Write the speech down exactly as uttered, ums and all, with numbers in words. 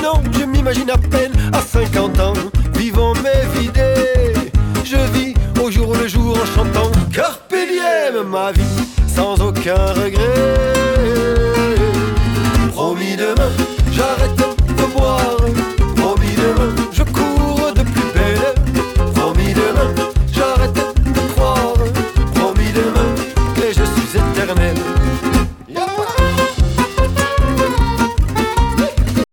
non, je m'imagine à peine à cinquante ans, vivant mes vidées. Je vis au jour le jour en chantant Carpe diem, ma vie sans aucun regret. Promis demain, j'arrête